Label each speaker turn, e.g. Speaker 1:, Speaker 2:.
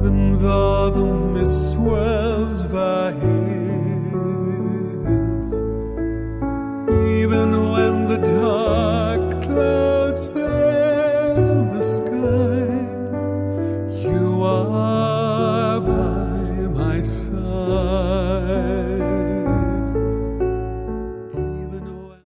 Speaker 1: even though the mist swells the hills, even when the dark